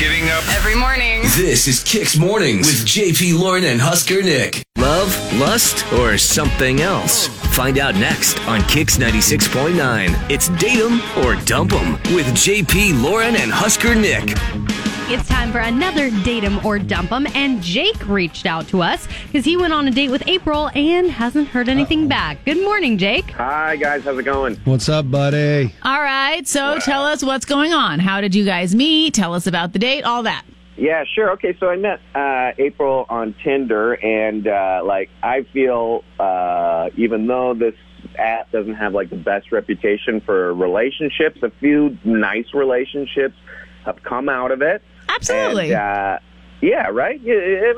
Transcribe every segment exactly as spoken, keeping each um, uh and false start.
Getting up every morning. This is Kicks Mornings with J P, Lauren, and Husker Nick. Love, lust, or something else? Find out next on Kicks ninety-six point nine. It's Date 'em or Dump 'em with J P, Lauren, and Husker Nick. It's time for another Date 'em or Dump 'em, and Jake reached out to us because he went on a date with April and hasn't heard anything Uh-oh. back. Good morning, Jake. Hi, guys. How's it going? What's up, buddy? All right, so wow. tell us what's going on. How did you guys meet? Tell us about the date, all that. Yeah, sure. Okay, so I met uh, April on Tinder, and, uh, like, I feel uh, even though this app doesn't have, like, the best reputation for relationships, a few nice relationships have come out of it. Absolutely. And, uh, yeah, right? It, it,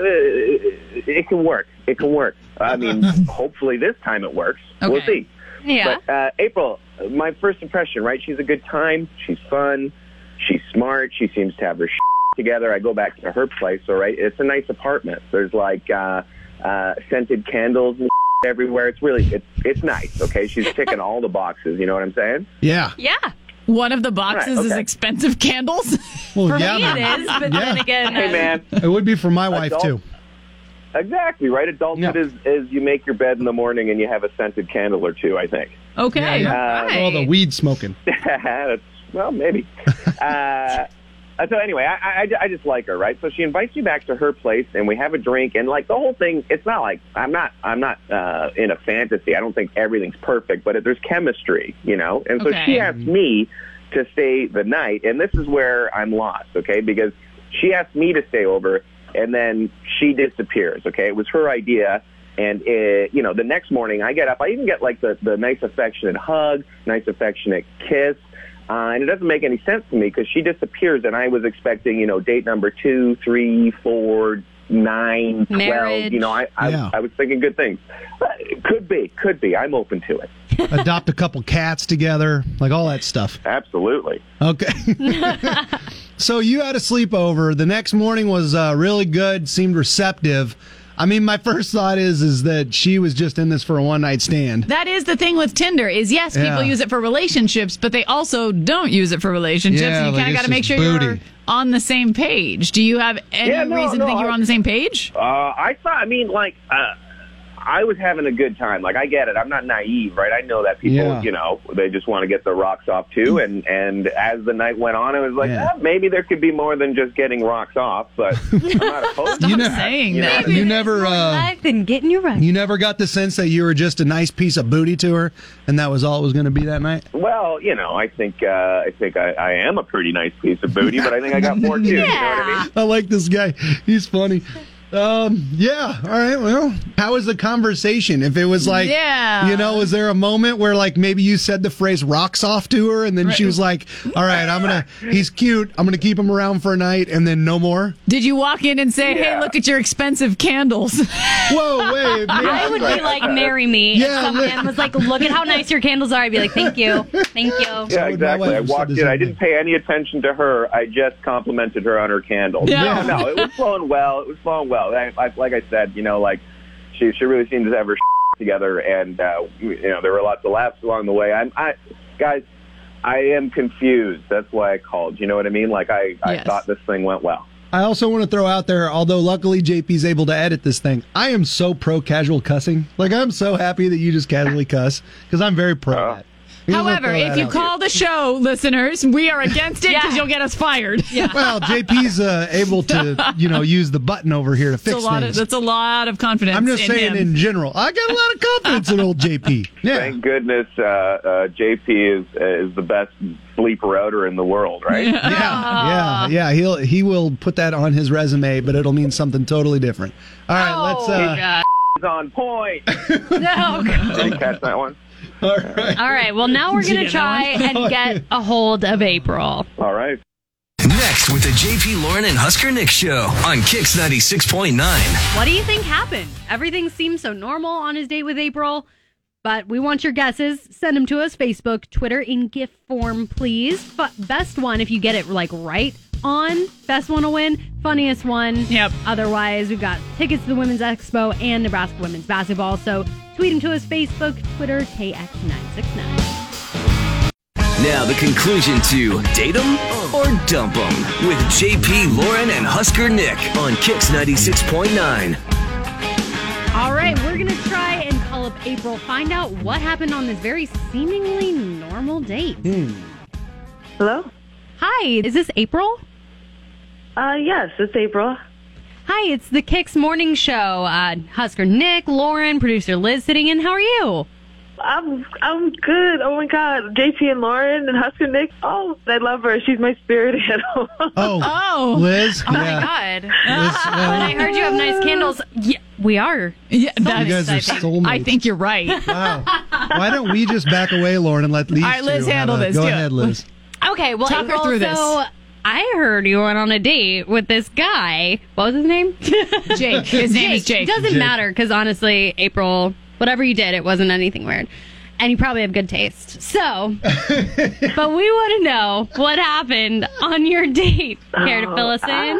it, it can work. It can work. I mean, hopefully this time it works. Okay. We'll see. Yeah. But uh, April, my first impression, right? She's a good time. She's fun. She's smart. She seems to have her shit together. I go back to her place, all right? It's a nice apartment. There's, like, uh, uh, scented candles and everywhere. It's really, it's, it's nice, okay? She's ticking all the boxes. You know what I'm saying? Yeah. Yeah. One of the boxes right, okay. is expensive candles. Well, for yeah, me man. it is, but yeah. then again... Hey, man. It would be for my wife, Adult- too. Exactly, right? Adulthood Yeah. is, is you make your bed in the morning and you have a scented candle or two, I think. Okay. Yeah, yeah. All right. All the weed smoking. That's, well, maybe. uh, so anyway, I, I, I just like her, right? So she invites me back to her place, and we have a drink, and like the whole thing, it's not like I'm not I'm not uh, in a fantasy. I don't think everything's perfect, but there's chemistry, you know. And so Okay. she asked me to stay the night, and this is where I'm lost, okay? Because she asked me to stay over, and then she disappears, okay? It was her idea. And, it, you know, the next morning I get up. I even get, like, the, the nice affectionate hug, nice affectionate kiss. Uh, and it doesn't make any sense to me because she disappears, and I was expecting, you know, date number two, three, four, nine, twelve. Marriage. You know, I I, Yeah. I was thinking good things. But it could be, could be. I'm open to it. Adopt a couple cats together, like all that stuff. Absolutely. Okay. So you had a sleepover. The next morning was uh, really good, seemed receptive. I mean, my first thought is is that she was just in this for a one-night stand. That is the thing with Tinder is, yes, people Yeah. use it for relationships, but they also don't use it for relationships. Yeah, and you like kind of it's got to make just sure booty. you're on the same page. Do you have any Yeah, no, reason no, to think you're I- on the same page? Uh, I thought, I mean, like, uh, I was having a good time. Like, I get it. I'm not naive, right? I know that people, Yeah. you know, they just want to get the rocks off, too. And, and as the night went on, I was like, Yeah. eh, maybe there could be more than just getting rocks off, but I'm not opposed to You Stop know- saying you know, that. You never, uh, Life and getting you right. you never got the sense that you were just a nice piece of booty to her, and that was all it was going to be that night. Well, you know, I think uh, I think I, I am a pretty nice piece of booty, but I think I got more, too. You know what I mean? I like this guy. He's funny. Um, yeah. All right. Well, how was the conversation? If it was like, Yeah. you know, was there a moment where like maybe you said the phrase rocks off to her and then she was like, all right, I'm going to, he's cute. I'm going to keep him around for a night and then no more. Did you walk in and say, hey, Yeah. look at your expensive candles? Whoa, wait. I would be like, marry me. Yeah, if some li- man was like, look at how nice your candles are. I'd be like, thank you. Thank you. Yeah, would my exactly. wife I have said walked the in. I same didn't pay any attention to her. I just complimented her on her candles. Yeah. No, no, it was flowing well. It was flowing well. I, I, like I said, you know, like she she really seemed to have her together, and uh, you know, there were lots of laughs along the way. I'm, I, guys, I am confused. That's why I called. You know what I mean? Like I, I Yes. thought this thing went well. I also want to throw out there, although luckily J P's able to edit this thing, I am so pro casual cussing. Like, I'm so happy that you just casually cuss, because I'm very pro Uh, that. We just wanna However, throw if that you out call the show, listeners, we are against it because Yeah. you'll get us fired. Yeah. Well, J P's uh, able to, you know, use the button over here to That's fix a lot of, things. that's a lot of confidence. I'm just in saying him. in general. I got a lot of confidence in old J P. Yeah. Thank goodness uh, uh, J P is is the best bleep router in the world, right? Yeah, yeah, yeah. He'll he will put that on his resume, but it'll mean something totally different. All right, let's. Oh, Uh, God. It's on point. No. Did you catch that one? all right. All right. Well, now we're going to get try that and get a hold of April. All right. Next with the J P, Lauren, and Husker Nick show on Kicks ninety-six point nine. What do you think happened? Everything seems so normal on his date with April, but we want your guesses. Send them to us, Facebook, Twitter, in GIF form, please. But best one, if you get it like right on, best one will win. Funniest one. Yep. Otherwise, we've got tickets to the Women's Expo and Nebraska Women's Basketball. So tweet them to us, Facebook, Twitter, K X nine six nine. Now the conclusion to Date 'em or Dump 'em with J P, Lauren, and Husker Nick on Kix ninety-six point nine. All right, we're going to try and call up April, find out what happened on this very seemingly normal date. Hello? Hi, is this April? Uh, yes, it's April. Hi, it's the Kix Morning Show. Uh, Husker Nick, Lauren, producer Liz sitting in. How are you? I'm I'm good. Oh my God, J P and Lauren and Husker Nick. Oh, I love her. She's my spirit animal. Oh, Oh. Liz. Oh, my yeah. God. Liz, But I uh, heard you have nice candles. Yeah, we are. Yeah, you that's, guys are I think. soulmates. I think you're right. Wow. Why don't we just back away, Lauren, and let these All right, Liz, two have handle a- this, Go do it. ahead, Liz. Okay, well, Talk her April, through this. so I heard you went on a date with this guy. What was his name? Jake. His name is Jake. Doesn't Jake. matter, because honestly, April, whatever you did, it wasn't anything weird. And you probably have good taste. So, but we want to know what happened on your date. Care to fill us in?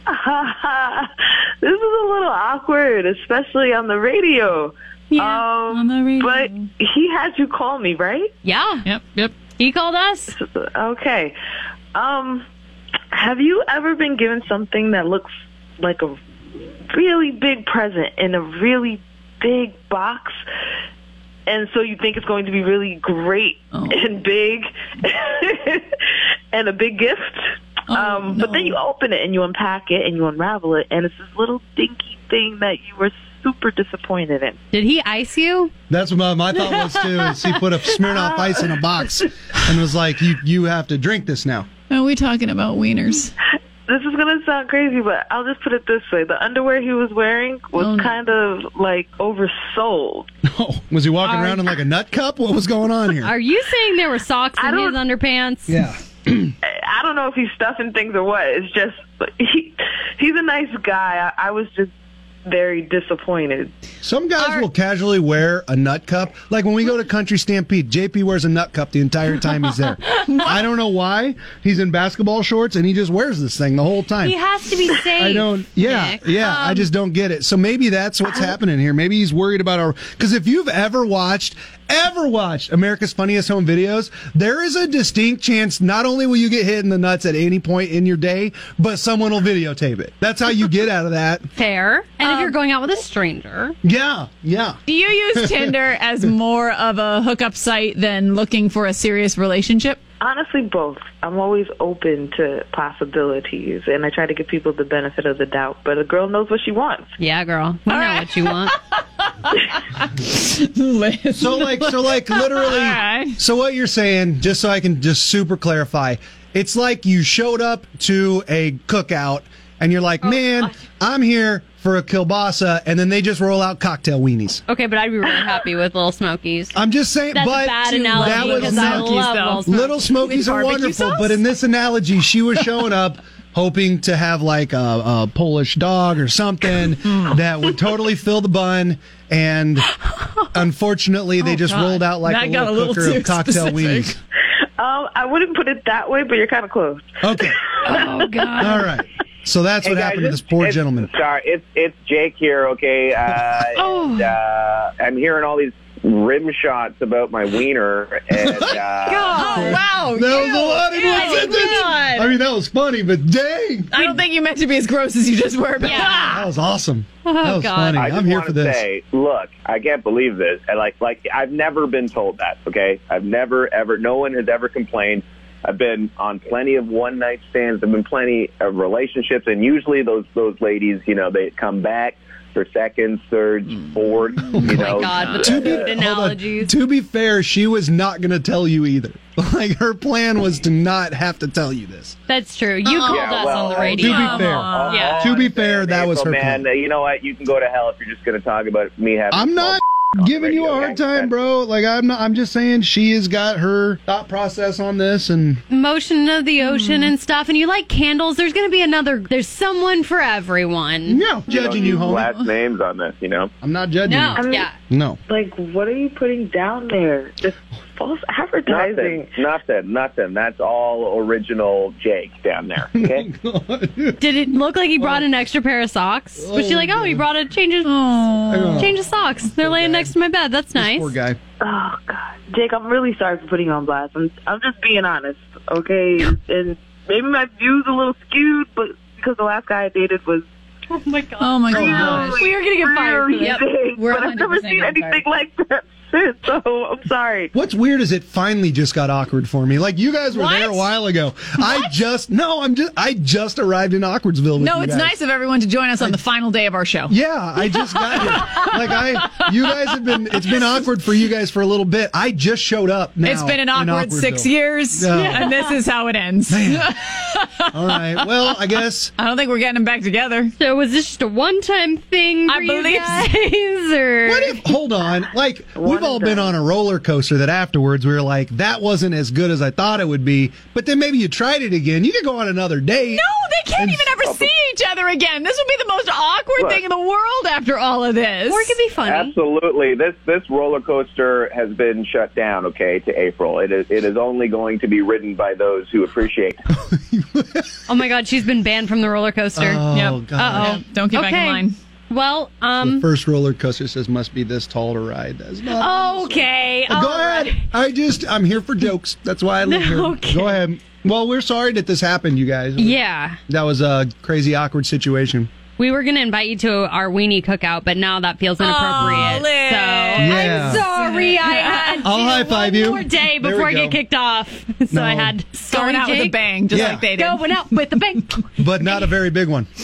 This is a little awkward, especially on the radio. Yeah, um, on the radio. But he had you call me, right? Yeah. Yep, yep. He called us. Okay. Um, have you ever been given something that looks like a really big present in a really big box? And so you think it's going to be really great Oh. and big and a big gift. Oh, um, But no. then you open it and you unpack it and you unravel it, and it's this little dinky thing that you were super disappointed in. Did he ice you? That's what my, my thought was too. Is he put a Smirnoff Ice in a box and was like, "You you have to drink this now." Are we talking about wieners? This is going to sound crazy, but I'll just put it this way. The underwear he was wearing was Oh, no. kind of like oversold. Oh, was he walking Are- around in like a nut cup? What was going on here? Are you saying there were socks I in his don't- underpants? yeah. I don't know if he's stuffing things or what. It's just, he, he's a nice guy. I, I was just very disappointed. Some guys Are- will casually wear a nut cup. Like when we go to Country Stampede, J P wears a nut cup the entire time he's there. I don't know why. He's in basketball shorts and he just wears this thing the whole time. He has to be safe. I don't. Yeah, Nick. yeah. I Um, just don't get it. So maybe that's what's happening here. Maybe he's worried about our. Because if you've ever watched, ever watched America's Funniest Home Videos, there is a distinct chance not only will you get hit in the nuts at any point in your day, but someone will videotape it. That's how you get out of that. fair. And Um, if you're going out with a stranger, Yeah, yeah. Do you use Tinder as more of a hookup site than looking for a serious relationship? Honestly, both. I'm always open to possibilities, and I try to give people the benefit of the doubt. But a girl knows what she wants. yeah, girl, we know what you want. Liz. So like, so like, literally. All right. So what you're saying, just so I can just super clarify, it's like you showed up to a cookout and you're like, man, I'm here for a kielbasa, and then they just roll out cocktail weenies. Okay, but I'd be really happy with Little Smokies. I'm just saying, That's but a bad that analogy was because I not- Smokies, love though. Little Smokies. Little Smokies With are barbecue wonderful, sauce? but in this analogy, she was showing up hoping to have like a, a Polish dog or something that would totally fill the bun, and unfortunately, they Oh, just God. rolled out like That a got little, a little cooker too of cocktail specific. weenies. Um, I wouldn't put it that way, but you're kind of close. Okay, Oh God. all right. So that's Hey, what guys, happened to it's- this poor it's- gentleman. Sorry, it's it's Jake here. Okay, uh, Oh. and, uh, I'm hearing all these rim shots about my wiener, and uh, Oh, wow. That was a lot in Yeah, one I sentence. think we got- I mean, that was funny, but dang, I don't think you meant to be as gross as you just were. But Yeah. that was awesome. Oh, that was God. funny. I just I'm here want for to this. say, look, I can't believe this. And like, like I've never been told that. Okay, I've never ever. No one has ever complained. I've been on plenty of one night stands. I've been plenty of relationships, and usually those those ladies, you know, they come back for seconds, thirds, fourths. You Oh know, my God, with To the be, food hold on. analogies. To be fair, she was not going to tell you either. Like, her plan was to not have to tell you this. That's true. You called Yeah, us well, on the to radio. be Come fair. on. Yeah. To be I'm fair, saying, that was April, her man. plan. uh, You know what? You can go to hell if you're just going to talk about me having. I'm not on the giving you a radio, hard okay? time, That's- bro. Like, I'm not. I'm just saying she has got her thought process on this, and Motion of the ocean and stuff, and you like candles. There's going to be another. There's someone for everyone. no You don't judging you, use homie. last names on this, you know. I'm not judging No, you. yeah. No. Like, what are you putting down there? Just false advertising. Nothing, nothing, nothing. That's all original Jake down there. Okay. Did it look like he brought an extra pair of socks? Was she like, oh, he brought a change of Oh. change of socks? They're laying guy. next to my bed. That's nice. Poor guy. Oh God. Jake, I'm really sorry for putting you on blast. I'm, I'm just being honest, okay? And maybe my view's a little skewed, but because the last guy I dated was Oh my god. Oh my really, gosh. We are gonna get fired for really that. big, We're but I've never one hundred percent seen getting anything like that since, so I'm sorry. What's weird is it finally just got awkward for me. Like you guys were What? there a while ago. I just no, I'm just I just arrived in Awkwardsville. With No, you it's guys. nice of everyone to join us on the final day of our show. Yeah, I just got here. Like I, you guys have been. It's been awkward for you guys for a little bit. I just showed up. Now It's been an in awkward six Awkwardville. years, No. and this is how it ends. All right. Well, I guess. I don't think we're getting them back together. So was this just a one-time thing for I you believe guys, or What if? Hold on. Like One we've all and been done. on a roller coaster that afterwards we were like, that wasn't as good as I thought it would be. But then maybe you tried it again. You could go on another date. No, they can't And- even ever see each other again. This would be the most awkward Look. thing in the world after all of this. or it could be funny? Absolutely. This this roller coaster has been shut down, okay, to April. It is it is only going to be ridden by those who appreciate Oh my god, she's been banned from the roller coaster. Oh Yep. God. Uh-oh. Yeah, don't get back in Okay. line. Well, The um, first roller coaster says must be this tall to ride. That's not. okay. Go all ahead. right. I just I'm here for jokes. That's why I live here. Okay. Go ahead. Well, we're sorry that this happened, you guys. Yeah. That was a crazy, awkward situation. We were going to invite you to our weenie cookout, but now that feels inappropriate. Oh, Liz. So Yeah. I'm sorry. I had I'll to high five one you. more day There before we I go. get kicked off. So No. I had sorry, Going out with a Jake. bang, just Yeah. like they did. Going out with a bang. But not a very big one.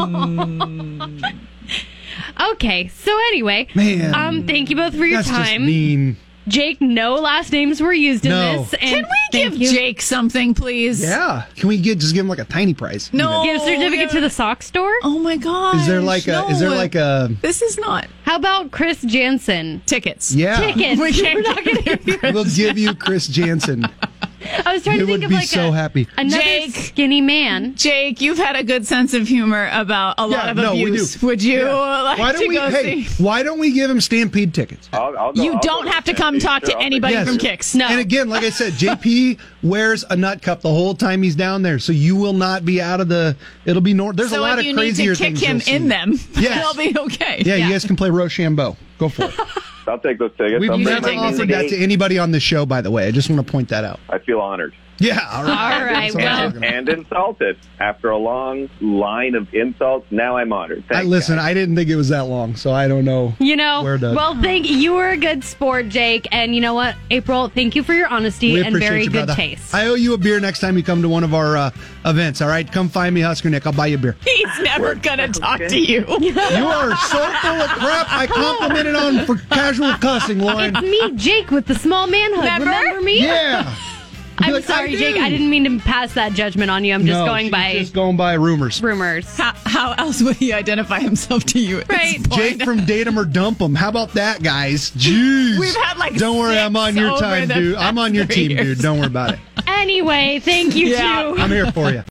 Okay. So anyway, Man. um, thank you both for your That's just time. mean. Jake, no last names were used in No. this. And Can we thank give you. Jake something, please? Yeah. Can we get just give him like a tiny prize? No. Give a certificate to the sock store? Oh my god. Is there like a? Is there like a? This is not How about Chris Jansen? tickets. Yeah. Tickets. We can't We're not give gonna you give- We'll give you Chris Jansen. I was trying You to think would of be like so a, happy. another Jake. skinny man. Jake, you've had a good sense of humor about a lot Yeah, of no, we abuse. do. Would you Yeah. like Why to don't we? go Hey, see? why don't we give him Stampede tickets? I'll, I'll go, You I'll don't go have to with come Stampede. talk Sure, to I'll anybody Yes. from Kicks. No. And again, like I said, J P wears a nut cup the whole time he's down there, so you will not be out of the. It'll be nor. There's So a lot if of you need crazier to kick things him you'll see. in them, Yes. it'll be okay. Yeah, you guys can play Rochambeau. Go for it. I'll take those tickets. We've I'll never take them offered any that day. to anybody on the show, by the way. I just want to point that out. I feel honored. Yeah, all right. All right, That's what I'm well- talking about. And insulted. After a long line of insults, now I'm honored. I, Thanks, listen, guys. I didn't think it was that long, so I don't know. You know, We're done. well, thank you. were a good sport, Jake. And you know what, April, thank you for your honesty We and appreciate very you, good brother. taste. I owe you a beer next time you come to one of our uh, events, all right? Come find me, Husker Nick. I'll buy you a beer. He's never gonna talk to you. You are so full of crap. I complimented on for casual cussing, Lauren. It's me, Jake, with the small man hug. Remember? Remember me? Yeah. I'm Like, sorry, I Jake. do. I didn't mean to pass that judgment on you. I'm just No, going she's by just going by rumors. rumors. How, how else would he identify himself to you? At Right. This point? Jake from Date 'em or Dump 'em. How about that, guys? Jeez. We've had, like, Don't worry, I'm on six your over time, the dude. I'm on your past team, three dude. years. Don't worry about it. Anyway, thank you, Yeah. too. I'm here for you.